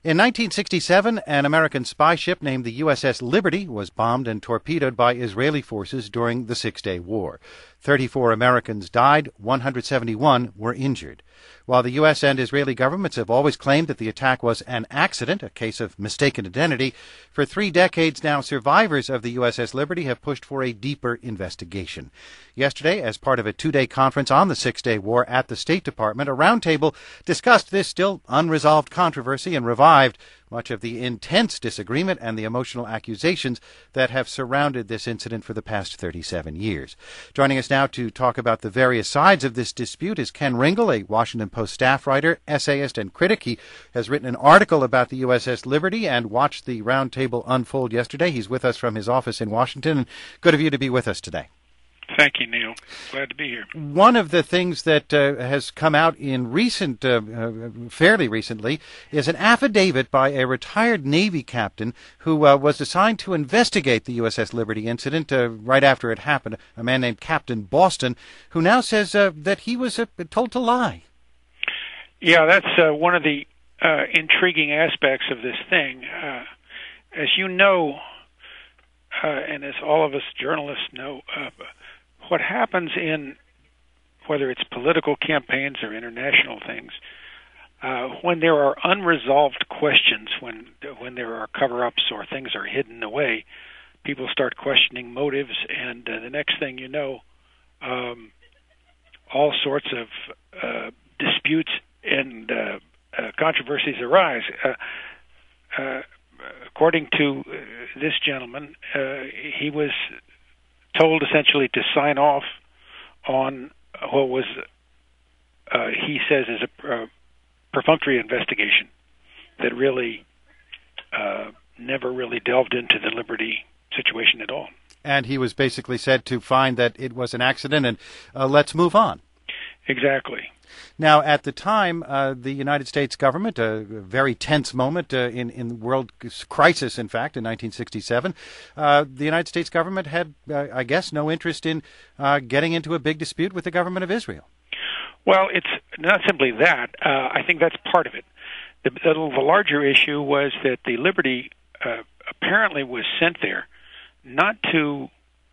In 1967, an American spy ship named the USS Liberty was bombed and torpedoed by Israeli forces during the Six-Day War. 34 Americans died, 171 were injured. While the U.S. and Israeli governments have always claimed that the attack was an accident, a case of mistaken identity, for 3 decades now, survivors of the USS Liberty have pushed for a deeper investigation. Yesterday, as part of a 2-day conference on the Six-Day War at the State Department, a roundtable discussed this still unresolved controversy and revived much of the intense disagreement and the emotional accusations that have surrounded this incident for the past 37 years. Joining us now to talk about the various sides of this dispute is Ken Ringle, a Washington Post staff writer, essayist, and critic. He has written an article about the USS Liberty and watched the roundtable unfold yesterday. He's with us from his office in Washington. Good of you to be with us today. Thank you, Neil. Glad to be here. One of the things that has come out in fairly recently, is an affidavit by a retired Navy captain who was assigned to investigate the USS Liberty incident right after it happened, a man named Captain Boston, who now says that he was told to lie. Yeah, that's one of the intriguing aspects of this thing. As you know, and as all of us journalists know, what happens in, whether it's political campaigns or international things, when there are unresolved questions, when there are cover-ups or things are hidden away, people start questioning motives, and the next thing you know, all sorts of disputes and controversies arise. According to this gentleman, he was told essentially to sign off on what was, he says, is a perfunctory investigation that really never really delved into the Liberty situation at all. And he was basically said to find that it was an accident and let's move on. Exactly. Now, at the time, the United States government, a very tense moment in world crisis, in fact, in 1967, the United States government had, I guess, no interest in getting into a big dispute with the government of Israel. Well, it's not simply that. I think that's part of it. The larger issue was that the Liberty apparently was sent there not to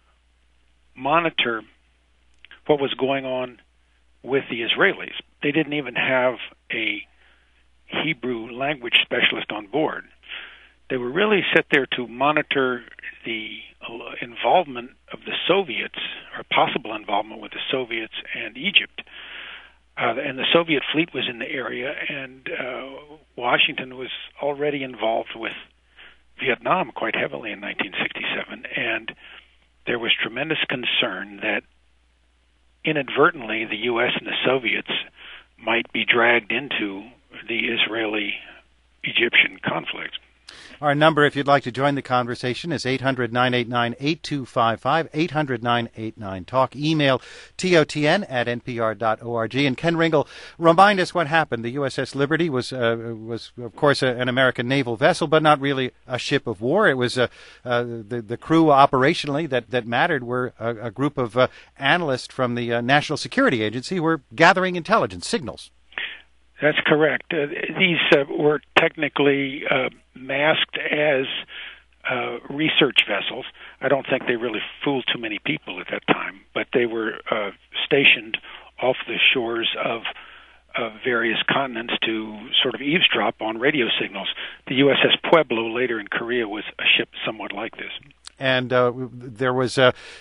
monitor what was going on with the Israelis. They didn't even have a Hebrew language specialist on board. They were really set there to monitor the involvement of the Soviets, or possible involvement with the Soviets and Egypt. And the Soviet fleet was in the area, and Washington was already involved with Vietnam quite heavily in 1967, and there was tremendous concern that inadvertently the U.S. and the Soviets might be dragged into the Israeli-Egyptian conflict. Our number, if you'd like to join the conversation, is 800-989-8255, 800-989-TALK. Email totn@npr.org. And Ken Ringle, remind us what happened. The USS Liberty was of course, an American naval vessel, but not really a ship of war. It was the crew operationally that mattered were a group of analysts from the National Security Agency who were gathering intelligence signals. That's correct. These were technically masked as research vessels. I don't think they really fooled too many people at that time, but they were stationed off the shores of various continents to sort of eavesdrop on radio signals. The USS Pueblo later in Korea was a ship somewhat like this. And there was,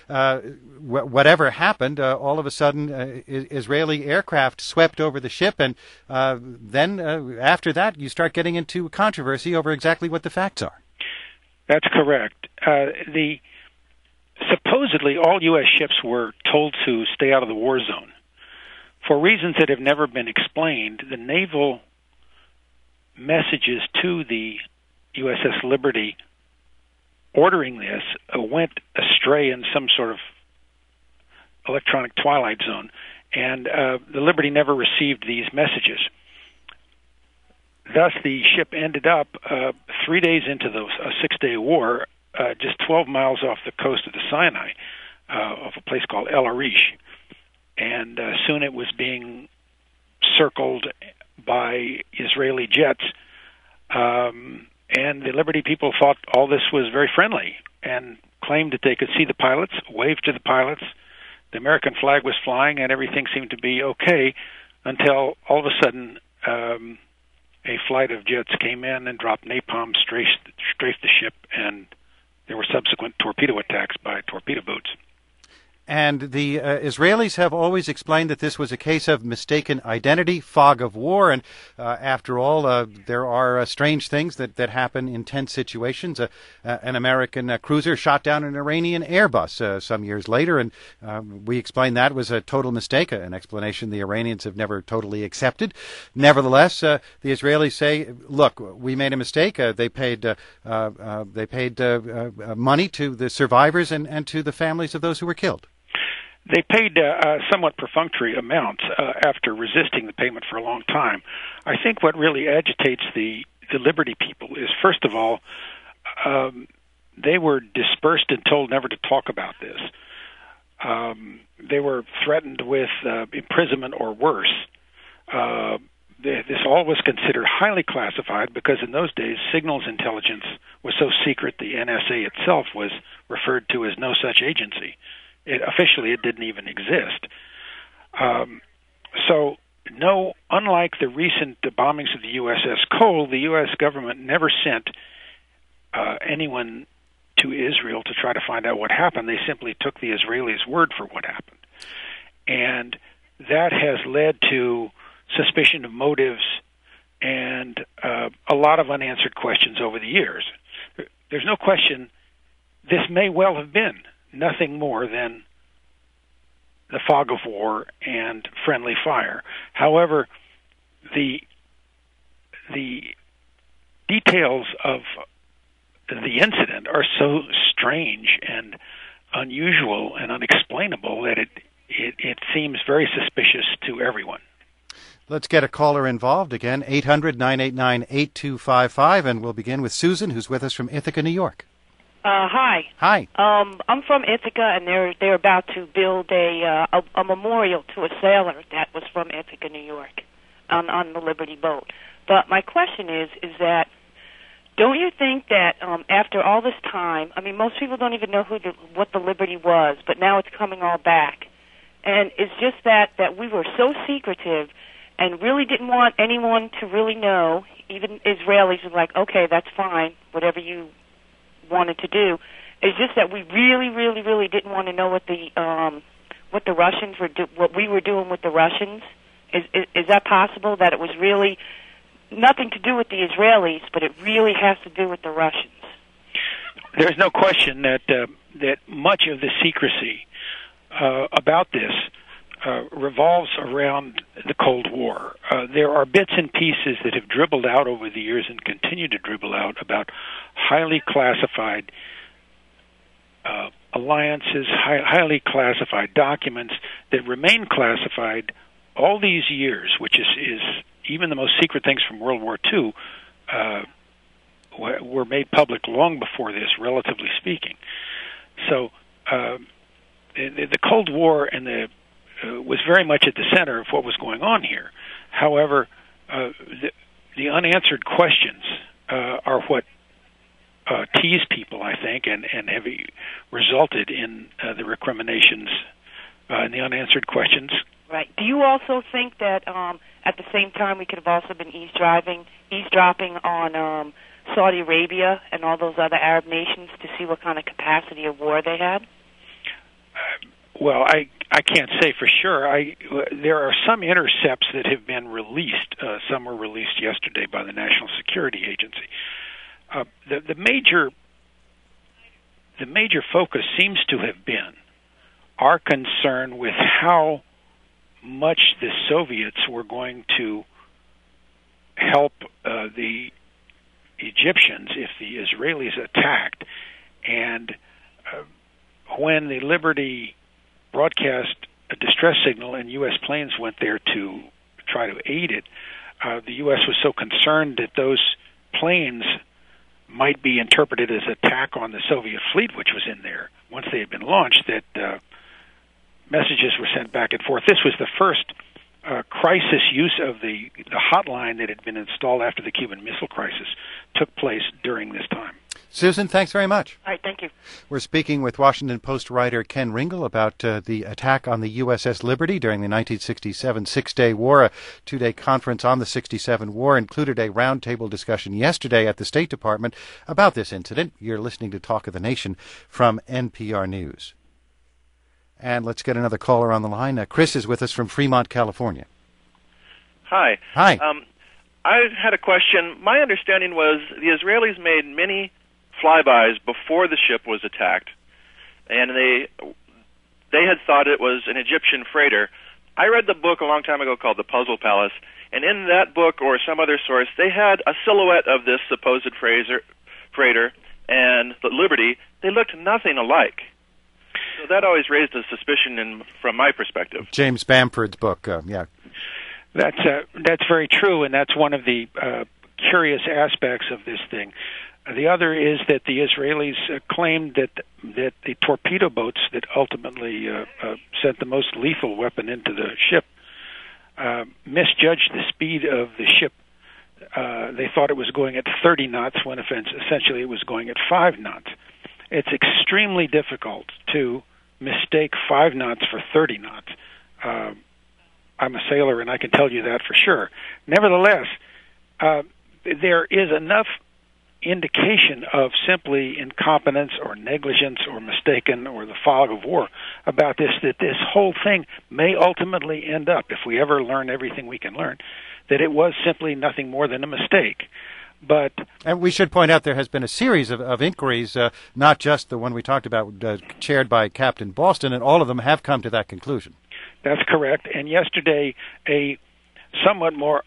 whatever happened, all of a sudden Israeli aircraft swept over the ship, and then after that you start getting into controversy over exactly what the facts are. That's correct. Supposedly all U.S. ships were told to stay out of the war zone. For reasons that have never been explained, the naval messages to the USS Liberty ordering this went astray in some sort of electronic twilight zone, and the Liberty never received these messages. Thus, the ship ended up 3 days into the Six-Day War, just 12 miles off the coast of the Sinai, of a place called El Arish, and soon it was being circled by Israeli jets And the Liberty people thought all this was very friendly and claimed that they could see the pilots, waved to the pilots. The American flag was flying, and everything seemed to be okay until all of a sudden a flight of jets came in and dropped napalm, strafed the ship, and there were subsequent torpedo attacks by torpedo boats. And the Israelis have always explained that this was a case of mistaken identity, fog of war. And after all, there are strange things that happen in tense situations. An American cruiser shot down an Iranian Airbus some years later, and we explained that was a total mistake, an explanation the Iranians have never totally accepted. Nevertheless, the Israelis say, look, we made a mistake. They paid money to the survivors and to the families of those who were killed. They paid somewhat perfunctory amounts after resisting the payment for a long time. I think what really agitates the Liberty people is, first of all, they were dispersed and told never to talk about this. They were threatened with imprisonment or worse. This all was considered highly classified because in those days signals intelligence was so secret the NSA itself was referred to as no such agency. Officially, it didn't even exist. So, unlike the recent bombings of the USS Cole, the U.S. government never sent anyone to Israel to try to find out what happened. They simply took the Israelis' word for what happened. And that has led to suspicion of motives and a lot of unanswered questions over the years. There's no question this may well have been nothing more than the fog of war and friendly fire. However, the details of the incident are so strange and unusual and unexplainable that it seems very suspicious to everyone. Let's get a caller involved again, 800-989-8255, and we'll begin with Susan, who's with us from Ithaca, New York. Hi. Hi. I'm from Ithaca, and they're about to build a memorial to a sailor that was from Ithaca, New York, on the Liberty boat. But my question is that don't you think that after all this time, I mean, most people don't even know what the Liberty was, but now it's coming all back, and it's just that we were so secretive and really didn't want anyone to really know. Even Israelis were like, okay, that's fine, whatever you wanted to do. It's just that we really, really, really didn't want to know what the Russians were what we were doing with the Russians. Is that possible? That it was really nothing to do with the Israelis, but it really has to do with the Russians? There's no question that much of the secrecy about this revolves around the Cold War. There are bits and pieces that have dribbled out over the years and continue to dribble out about highly classified alliances, highly classified documents that remain classified all these years, which is even the most secret things from World War II were made public long before this, relatively speaking. So the Cold War and was very much at the center of what was going on here. However, the unanswered questions are what tease people, I think, and have resulted in the recriminations and the unanswered questions. Right. Do you also think that at the same time we could have also been eavesdropping on Saudi Arabia and all those other Arab nations to see what kind of capacity of war they had? Well, I can't say for sure. There are some intercepts that have been released. Some were released yesterday by the National Security Agency. The major focus seems to have been our concern with how much the Soviets were going to help the Egyptians if the Israelis attacked. And when the Liberty broadcast a distress signal and U.S. planes went there to try to aid it, the U.S. was so concerned that those planes might be interpreted as attack on the Soviet fleet, which was in there once they had been launched, that messages were sent back and forth. This was the first crisis use of the hotline that had been installed after the Cuban Missile Crisis took place during this time. Susan, thanks very much. All right, thank you. We're speaking with Washington Post writer Ken Ringel about the attack on the USS Liberty during the 1967 Six-Day War. A two-day conference on the 67 War included a roundtable discussion yesterday at the State Department about this incident. You're listening to Talk of the Nation from NPR News. And let's get another caller on the line. Chris is with us from Fremont, California. Hi. Hi. I had a question. My understanding was the Israelis made many flybys before the ship was attacked, and they had thought it was an Egyptian freighter. I read the book a long time ago called The Puzzle Palace, and in that book or some other source, they had a silhouette of this supposed freighter and the Liberty. They looked nothing alike. So that always raised a suspicion from my perspective. James Bamford's book, yeah. That's very true, and that's one of the curious aspects of this thing. The other is that the Israelis claimed that the torpedo boats that ultimately sent the most lethal weapon into the ship misjudged the speed of the ship. They thought it was going at 30 knots when essentially it was going at 5 knots. It's extremely difficult to mistake 5 knots for 30 knots. I'm a sailor, and I can tell you that for sure. Nevertheless, there is enough indication of simply incompetence or negligence or mistaken or the fog of war about this, that this whole thing may ultimately end up, if we ever learn everything we can learn, that it was simply nothing more than a mistake. And we should point out there has been a series of inquiries, not just the one we talked about, chaired by Captain Boston, and all of them have come to that conclusion. That's correct. And yesterday, a somewhat more,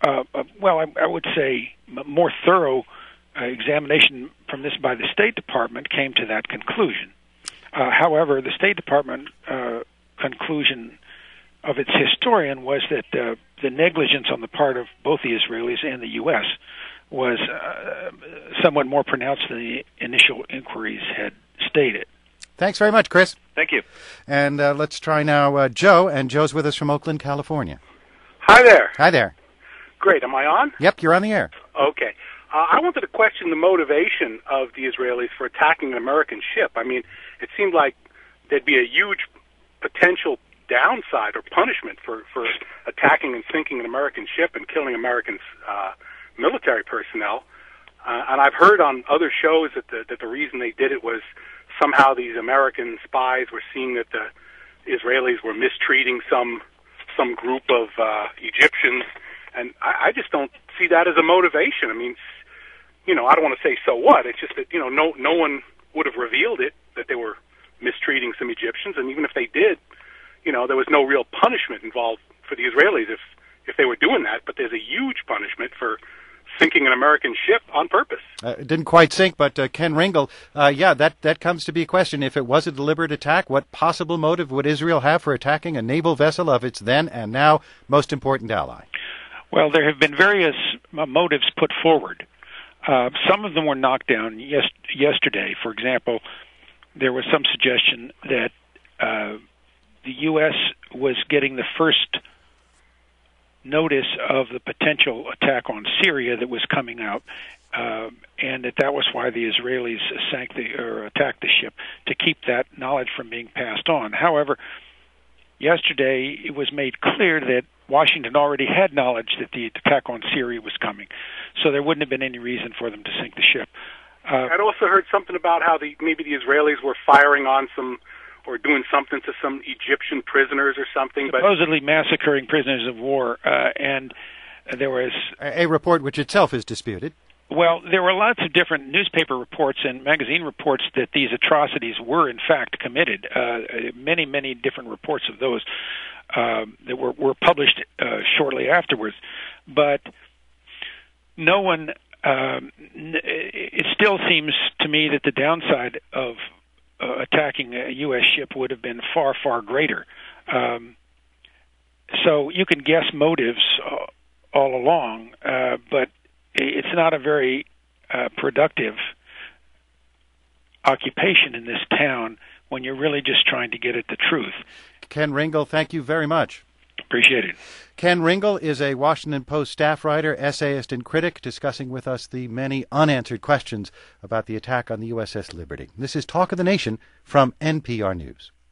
I would say, more thorough examination from this by the State Department came to that conclusion. However, the State Department conclusion of its historian was that the negligence on the part of both the Israelis and the U.S. was somewhat more pronounced than the initial inquiries had stated. Thanks very much, Chris. Thank you. And let's try now Joe, and Joe's with us from Oakland, California. Hi there. Hi there. Great. Am I on? Yep, you're on the air. Okay. I wanted to question the motivation of the Israelis for attacking an American ship. I mean, it seemed like there'd be a huge potential downside or punishment for attacking and sinking an American ship and killing American military personnel. And I've heard on other shows that the reason they did it was somehow these American spies were seeing that the Israelis were mistreating some group of Egyptians, and I just don't see that as a motivation. I mean, I don't want to say so what. It's just that no one would have revealed it that they were mistreating some Egyptians, and even if they did, there was no real punishment involved for the Israelis if they were doing that. But there's a huge punishment for sinking an American ship on purpose. It didn't quite sink, but Ken Ringel, that comes to be a question. If it was a deliberate attack, what possible motive would Israel have for attacking a naval vessel of its then and now most important ally? Well, there have been various motives put forward. Some of them were knocked down yesterday. For example, there was some suggestion that the U.S. was getting the first notice of the potential attack on Syria that was coming out, and that was why the Israelis attacked the ship, to keep that knowledge from being passed on. However, yesterday it was made clear that Washington already had knowledge that the attack on Syria was coming, so there wouldn't have been any reason for them to sink the ship. I'd also heard something about how maybe the Israelis were firing on or doing something to some Egyptian prisoners or something. Supposedly massacring prisoners of war, and there was a report which itself is disputed. Well, there were lots of different newspaper reports and magazine reports that these atrocities were in fact committed. Many, many different reports of those that were published shortly afterwards. But no one. It still seems to me that the downside of attacking a U.S. ship would have been far, far greater. So you can guess motives all along, but it's not a very productive occupation in this town when you're really just trying to get at the truth. Ken Ringel, thank you very much. Appreciate it. Ken Ringel is a Washington Post staff writer, essayist, and critic, discussing with us the many unanswered questions about the attack on the USS Liberty. This is Talk of the Nation from NPR News.